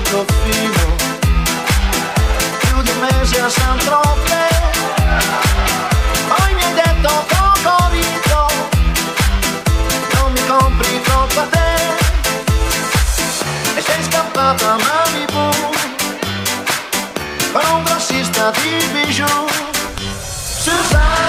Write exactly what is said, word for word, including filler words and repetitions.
troppo fino, più di un mese a San Tropez. Poi mi hai detto cocorito, non mi compri troppo a te, e sei scappata a Malibu con un grossista di bijou. Susanna